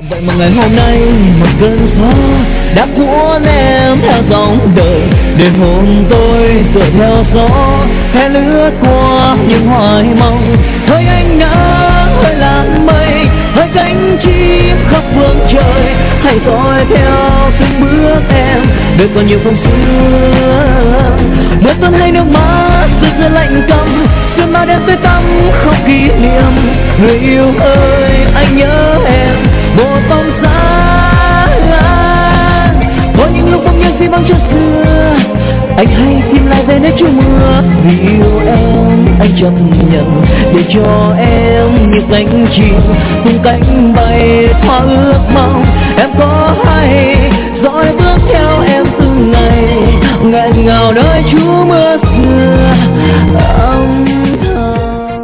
Vậy mà ngày hôm nay một cơn gió đã cuốn em theo dòng đời, để hồn tôi tựa theo gió khẽ lướt qua những hoài mong. Hơi ánh nắng, hơi làn mây, hơi cánh chim khắp phương trời, hãy dõi theo từng bước em, đời còn nhiều phong sương. Mưa tuôn hay nước mắt rơi rơi lạnh căm, sương bao đêm tối tăm không kỷ niệm. Người yêu ơi, anh nhớ em một bóng dáng. Có những lúc bỗng nhiên gì bóng cho xưa, anh hay tìm lại về nơi trú mưa. Vì yêu em, anh chấp nhận để cho em như cánh chim cùng cánh bay thoa ước mong. Em có hay dõi bước theo em từng ngày, nghẹn ngào nơi trú mưa xưa.